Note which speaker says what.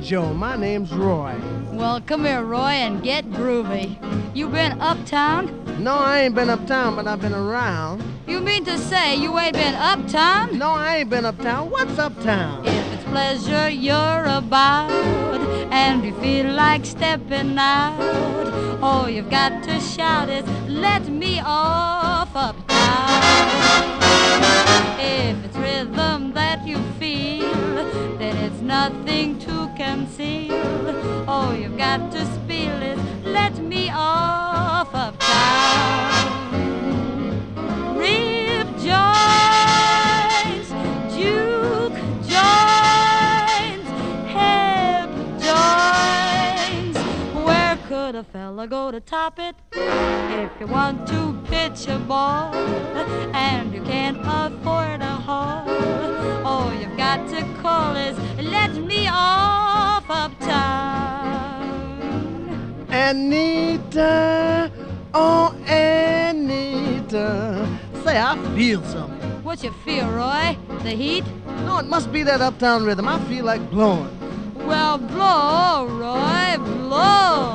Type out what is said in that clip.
Speaker 1: Joe. My name's Roy.
Speaker 2: Well, come here, Roy, and get groovy. You been uptown?
Speaker 1: No, I ain't been uptown, but I've been around.
Speaker 2: You mean to say you ain't been uptown?
Speaker 1: No, I ain't been uptown. What's uptown?
Speaker 2: If it's pleasure you're about and you feel like stepping out, all you've got to shout is, let me off uptown. If it's rhythm that you feel, then it's nothing to conceal. All you've got to spiel is, let me off uptown. Rib joints, juke joints, hip joints. Where could a fella go to top it? If you want to pitch a ball and you can't afford a hall, all you've got to call is, let me off uptown.
Speaker 1: Anita, oh Anita, say I feel something.
Speaker 2: What you feel, Roy? The heat?
Speaker 1: No, it must be that uptown rhythm. I feel like blowing.
Speaker 2: Well, blow, Roy, blow.